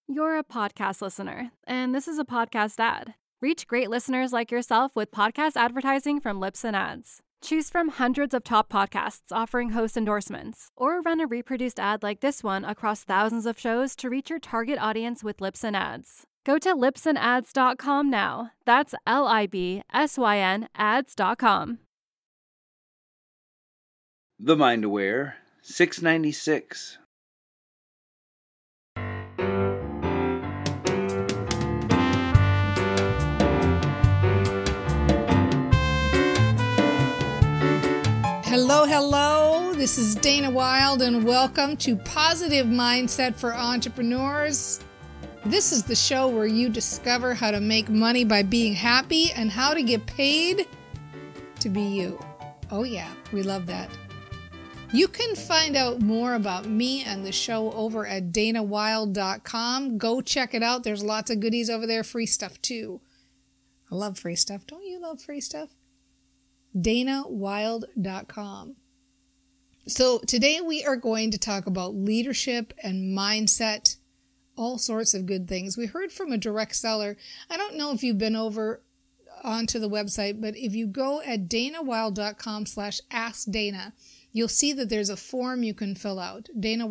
You're a podcast listener, and this is a podcast ad. Reach great listeners like yourself with podcast advertising from Libsyn Ads. Choose from hundreds of top podcasts offering host endorsements, or run a reproduced ad like this one across thousands of shows to reach your target audience with Libsyn Ads. Go to libsynads.com now. That's LIBSYN ads.com. The Mind Aware, 696. Hello. This is Dana Wilde, and welcome to Positive Mindset for Entrepreneurs. This is the show where you discover how to make money by being happy and how to get paid to be you. Oh yeah, we love that. You can find out more about me and the show over at danawilde.com. Go check it out. There's lots of goodies over there, free stuff too. I love free stuff. Don't you love free stuff? danawilde.com. So today we are going to talk about leadership and mindset, all sorts of good things. We heard from a direct seller. I don't know if you've been over onto the website, but if you go at danawilde.com/askdana, you'll see that there's a form you can fill out,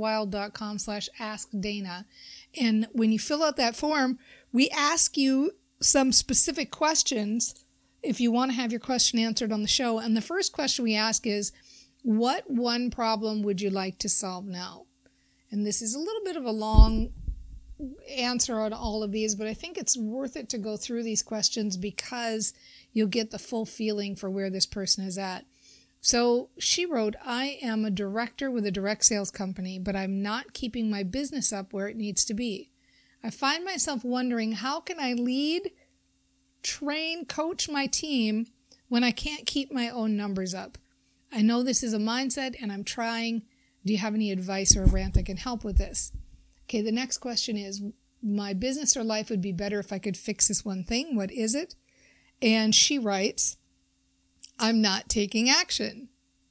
danawilde.com/askdana. And when you fill out that form, we ask you some specific questions if you want to have your question answered on the show. And the first question we ask is, what one problem would you like to solve now? And this is a little bit of a long answer on all of these, but I think it's worth it to go through these questions because you'll get the full feeling for where this person is at. So she wrote, I am a director with a direct sales company, but I'm not keeping my business up where it needs to be. I find myself wondering, how can I lead, train, coach my team when I can't keep my own numbers up? I know this is a mindset and I'm trying. Do you have any advice or a rant that can help with this? Okay, the next question is, my business or life would be better if I could fix this one thing. What is it? And she writes, I'm not taking action.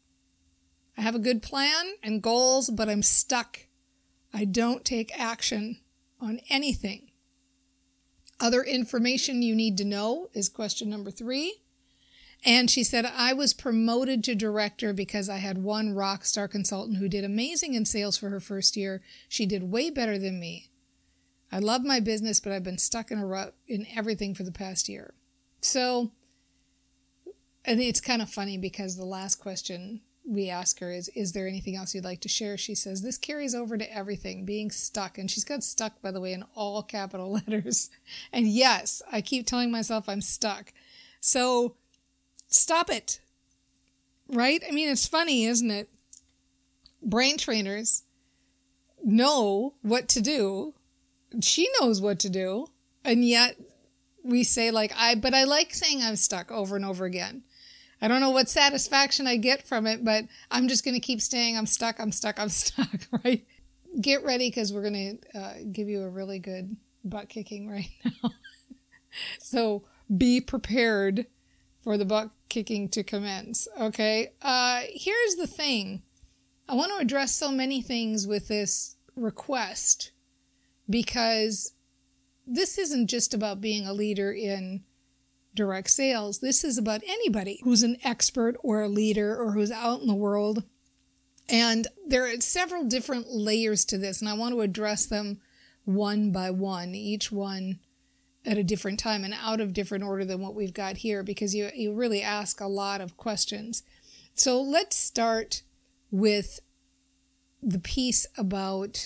I have a good plan and goals, but I'm stuck. I don't take action on anything. Other information you need to know is question number 3. And she said, I was promoted to director because I had one rock star consultant who did amazing in sales for her first year. She did way better than me. I love my business, but I've been stuck in a rut in everything for the past year. So, and it's kind of funny because the last question we ask her is there anything else you'd like to share? She says, this carries over to everything, being stuck. And she's got stuck, by the way, in all capital letters. And yes, I keep telling myself I'm stuck. So stop it, right? I mean, it's funny, isn't it? Brain trainers know what to do. She knows what to do. And yet we say but I like saying I'm stuck over and over again. I don't know what satisfaction I get from it, but I'm just going to keep saying I'm stuck, right? Get ready because we're going to give you a really good butt kicking right now. So be prepared for the butt kicking to commence, okay? Here's the thing. I want to address so many things with this request because this isn't just about being a leader in direct sales. This is about anybody who's an expert or a leader or who's out in the world. And there are several different layers to this, and I want to address them one by one, each one at a different time and out of different order than what we've got here, because you really ask a lot of questions. So let's start with the piece about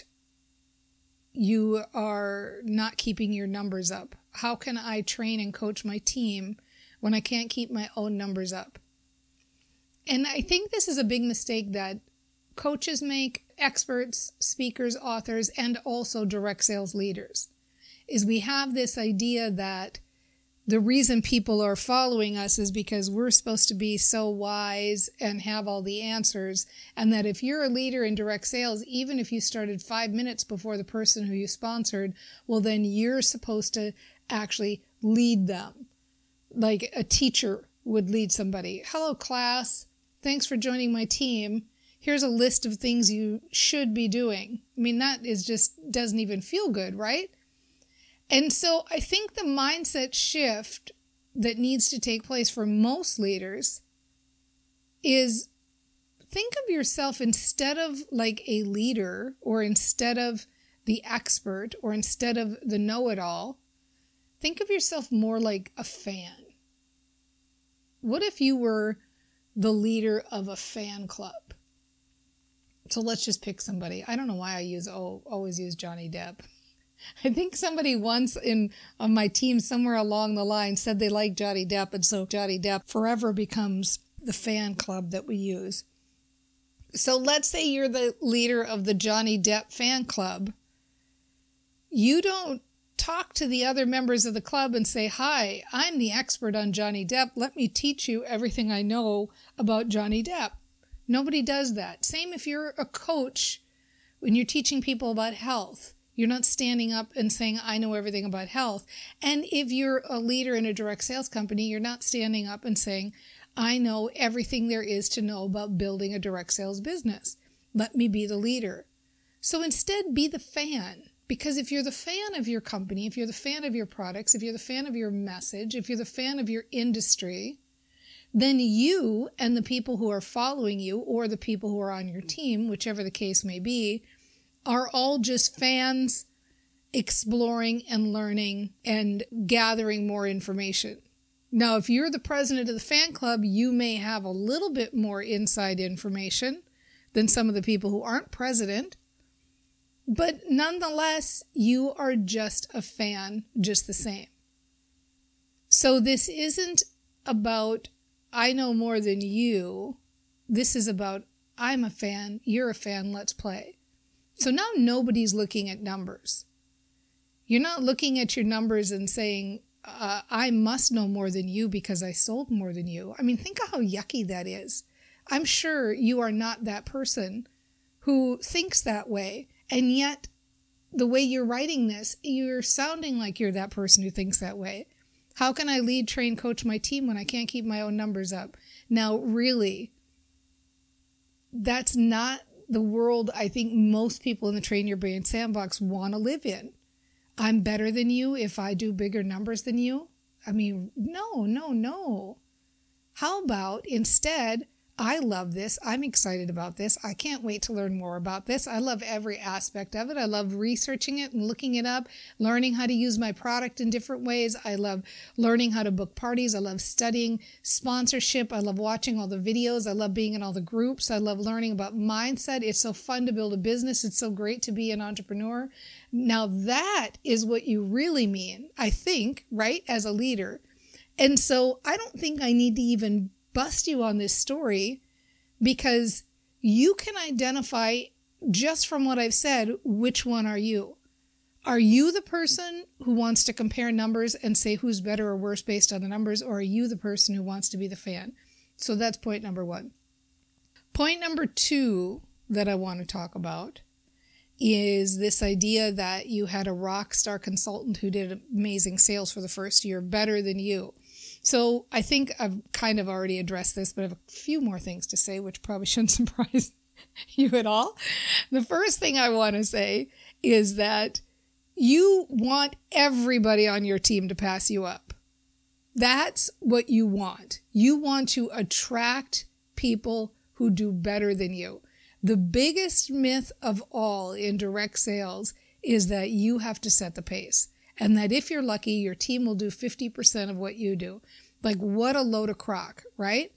you are not keeping your numbers up. How can I train and coach my team when I can't keep my own numbers up? And I think this is a big mistake that coaches make, experts, speakers, authors, and also direct sales leaders, is we have this idea that the reason people are following us is because we're supposed to be so wise and have all the answers, and that if you're a leader in direct sales, even if you started 5 minutes before the person who you sponsored, well, then you're supposed to actually lead them, like a teacher would lead somebody. Hello, class. Thanks for joining my team. Here's a list of things you should be doing. I mean, that is just doesn't even feel good, right? And so I think the mindset shift that needs to take place for most leaders is think of yourself instead of like a leader, or instead of the expert, or instead of the know-it-all, think of yourself more like a fan. What if you were the leader of a fan club? So let's just pick somebody. I don't know why I always use Johnny Depp. I think somebody once on my team somewhere along the line said they like Johnny Depp, and so Johnny Depp forever becomes the fan club that we use. So let's say you're the leader of the Johnny Depp fan club. You don't talk to the other members of the club and say, "Hi, I'm the expert on Johnny Depp. Let me teach you everything I know about Johnny Depp." Nobody does that. Same if you're a coach, when you're teaching people about health. You're not standing up and saying, "I know everything about health." And if you're a leader in a direct sales company, you're not standing up and saying, "I know everything there is to know about building a direct sales business. Let me be the leader." So instead, be the fan. Because if you're the fan of your company, if you're the fan of your products, if you're the fan of your message, if you're the fan of your industry, then you and the people who are following you, or the people who are on your team, whichever the case may be, are all just fans exploring and learning and gathering more information. Now, if you're the president of the fan club, you may have a little bit more inside information than some of the people who aren't president. But nonetheless, you are just a fan just the same. So this isn't about, I know more than you. This is about, I'm a fan, you're a fan, let's play. So now nobody's looking at numbers. You're not looking at your numbers and saying, I must know more than you because I sold more than you. I mean, think of how yucky that is. I'm sure you are not that person who thinks that way. And yet, the way you're writing this, you're sounding like you're that person who thinks that way. How can I lead, train, coach my team when I can't keep my own numbers up? Now, really, that's not the world I think most people in the Train Your Brain Sandbox want to live in. I'm better than you if I do bigger numbers than you. I mean, no. How about instead, I love this. I'm excited about this. I can't wait to learn more about this. I love every aspect of it. I love researching it and looking it up, learning how to use my product in different ways. I love learning how to book parties. I love studying sponsorship. I love watching all the videos. I love being in all the groups. I love learning about mindset. It's so fun to build a business. It's so great to be an entrepreneur. Now that is what you really mean, I think, right, as a leader. And so I don't think I need to even bust you on this story, because you can identify just from what I've said, which one are you? Are you the person who wants to compare numbers and say who's better or worse based on the numbers, or are you the person who wants to be the fan? So that's point number one. Point number two that I want to talk about is this idea that you had a rock star consultant who did amazing sales for the first year, better than you. So I think I've kind of already addressed this, but I have a few more things to say, which probably shouldn't surprise you at all. The first thing I want to say is that you want everybody on your team to pass you up. That's what you want. You want to attract people who do better than you. The biggest myth of all in direct sales is that you have to set the pace. And that if you're lucky, your team will do 50% of what you do. Like, what a load of crock, right?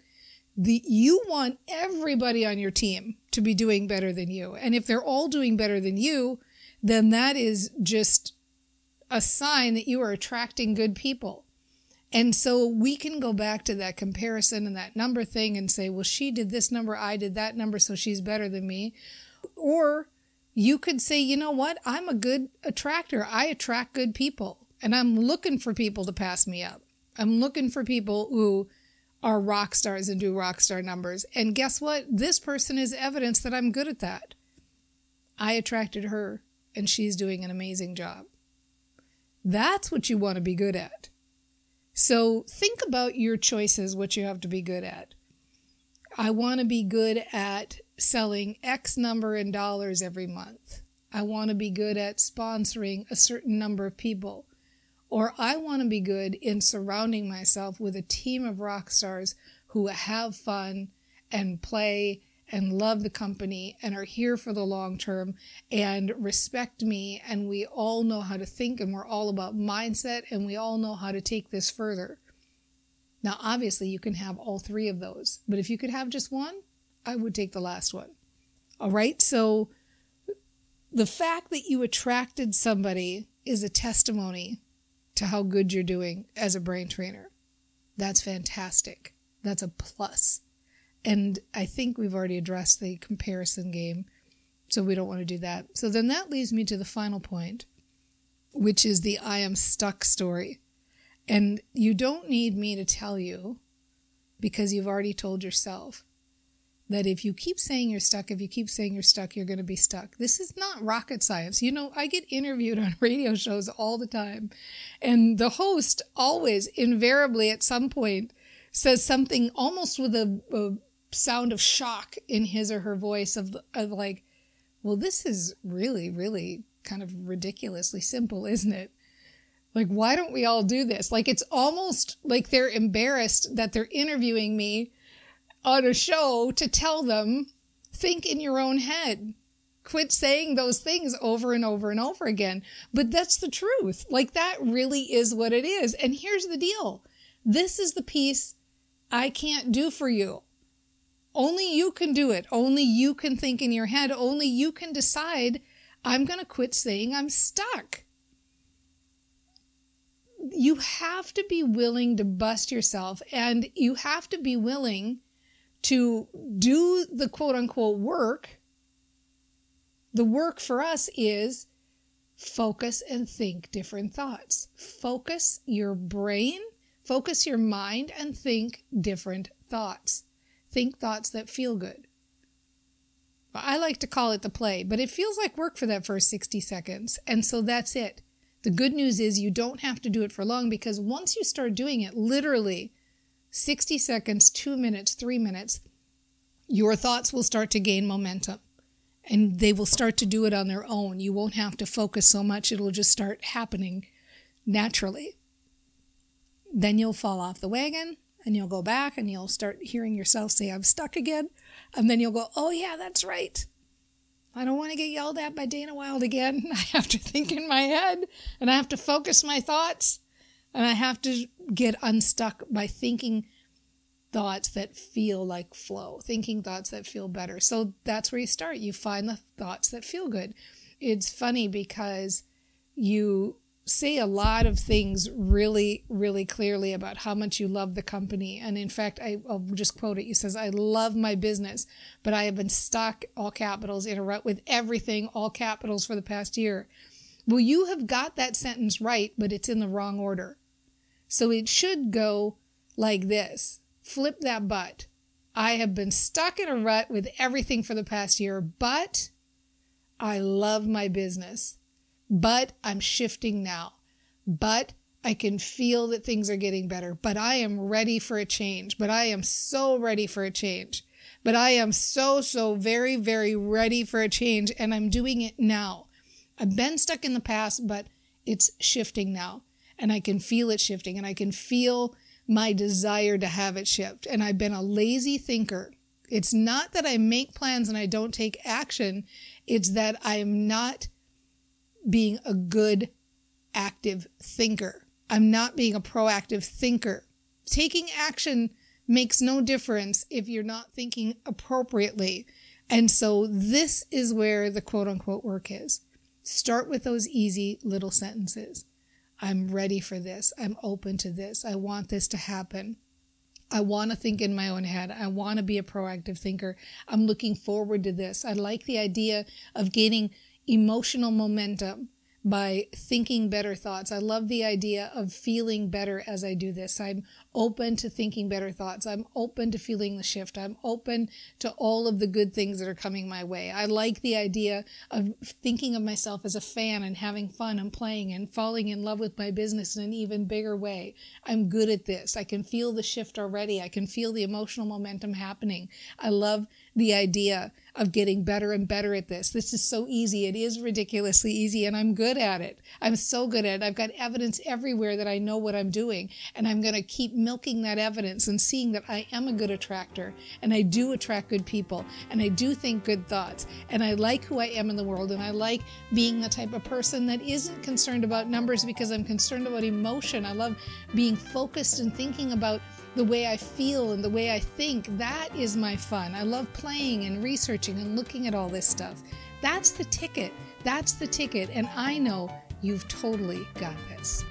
You want everybody on your team to be doing better than you. And if they're all doing better than you, then that is just a sign that you are attracting good people. And so we can go back to that comparison and that number thing and say, well, she did this number, I did that number, so she's better than me. Or you could say, you know what? I'm a good attractor. I attract good people. And I'm looking for people to pass me up. I'm looking for people who are rock stars and do rock star numbers. And guess what? This person is evidence that I'm good at that. I attracted her, and she's doing an amazing job. That's what you want to be good at. So think about your choices, what you have to be good at. I want to be good at selling X number in dollars every month. I want to be good at sponsoring a certain number of people. Or I want to be good in surrounding myself with a team of rock stars who have fun and play and love the company and are here for the long term and respect me, and we all know how to think, and we're all about mindset, and we all know how to take this further. Now, obviously, you can have all three of those, but if you could have just one, I would take the last one. All right, so the fact that you attracted somebody is a testimony to how good you're doing as a brain trainer. That's fantastic. That's a plus. And I think we've already addressed the comparison game, so we don't want to do that. So then that leads me to the final point, which is the I am stuck story. And you don't need me to tell you, because you've already told yourself, that if you keep saying you're stuck, you're going to be stuck. This is not rocket science. You know, I get interviewed on radio shows all the time, and the host always invariably at some point says something almost with a sound of shock in his or her voice of like, well, this is really, really kind of ridiculously simple, isn't it? Like, why don't we all do this? Like, it's almost like they're embarrassed that they're interviewing me on a show to tell them, think in your own head. Quit saying those things over and over and over again. But that's the truth. Like, that really is what it is. And here's the deal. This is the piece I can't do for you. Only you can do it. Only you can think in your head. Only you can decide, I'm going to quit saying I'm stuck. You have to be willing to bust yourself, and you have to be willing to do the quote unquote work. The work for us is focus and think different thoughts. Focus your brain, focus your mind, and think different thoughts. Think thoughts that feel good. I like to call it the play, but it feels like work for that first 60 seconds. And so that's it. The good news is you don't have to do it for long, because once you start doing it, literally 60 seconds, 2 minutes, 3 minutes, your thoughts will start to gain momentum, and they will start to do it on their own. You won't have to focus so much. It'll just start happening naturally. Then you'll fall off the wagon, and you'll go back and you'll start hearing yourself say, I'm stuck again. And then you'll go, oh yeah, that's right. I don't want to get yelled at by Dana Wilde again. I have to think in my head, and I have to focus my thoughts, and I have to get unstuck by thinking thoughts that feel like flow, thinking thoughts that feel better. So that's where you start. You find the thoughts that feel good. It's funny because you say a lot of things really, really clearly about how much you love the company. And in fact, I'll just quote it. He says, I love my business, but I have been stuck, all capitals, in a rut with everything, all capitals, for the past year. Well, you have got that sentence right, but it's in the wrong order. So it should go like this. Flip that but. I have been stuck in a rut with everything for the past year, but I love my business. But I'm shifting now. But I can feel that things are getting better. But I am ready for a change. But I am so ready for a change. But I am so very, very ready for a change. And I'm doing it now. I've been stuck in the past, but it's shifting now. And I can feel it shifting. And I can feel my desire to have it shift. And I've been a lazy thinker. It's not that I make plans and I don't take action. It's that I am not being a good active thinker. I'm not being a proactive thinker. Taking action makes no difference if you're not thinking appropriately. And so this is where the quote unquote work is. Start with those easy little sentences. I'm ready for this. I'm open to this. I want this to happen. I want to think in my own head. I want to be a proactive thinker. I'm looking forward to this. I like the idea of gaining emotional momentum by thinking better thoughts. I love the idea of feeling better as I do this. I'm open to thinking better thoughts. I'm open to feeling the shift. I'm open to all of the good things that are coming my way. I like the idea of thinking of myself as a fan and having fun and playing and falling in love with my business in an even bigger way. I'm good at this. I can feel the shift already. I can feel the emotional momentum happening. I love the idea of getting better and better at this. This is so easy. It is ridiculously easy, and I'm good at it. I'm so good at it. I've got evidence everywhere that I know what I'm doing, and I'm going to keep milking that evidence and seeing that I am a good attractor, and I do attract good people, and I do think good thoughts, and I like who I am in the world, and I like being the type of person that isn't concerned about numbers because I'm concerned about emotion. I love being focused and thinking about the way I feel and the way I think. That is my fun. I love playing and researching and looking at all this stuff. That's the ticket. That's the ticket. And I know you've totally got this.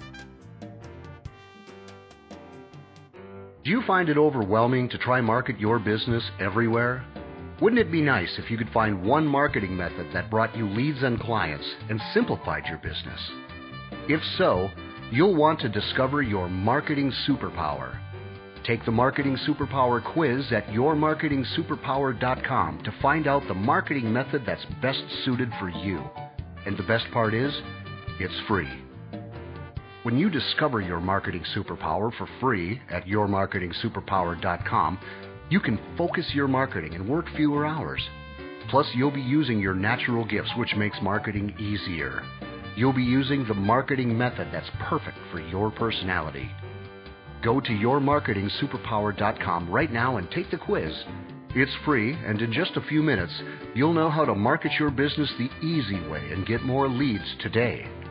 Do you find it overwhelming to try market your business everywhere? Wouldn't it be nice if you could find one marketing method that brought you leads and clients and simplified your business? If so, you'll want to discover your marketing superpower. Take the Marketing Superpower quiz at yourmarketingsuperpower.com to find out the marketing method that's best suited for you. And the best part is, it's free. When you discover your marketing superpower for free at yourmarketingsuperpower.com, you can focus your marketing and work fewer hours. Plus, you'll be using your natural gifts, which makes marketing easier. You'll be using the marketing method that's perfect for your personality. Go to yourmarketingsuperpower.com right now and take the quiz. It's free, and in just a few minutes, you'll know how to market your business the easy way and get more leads today.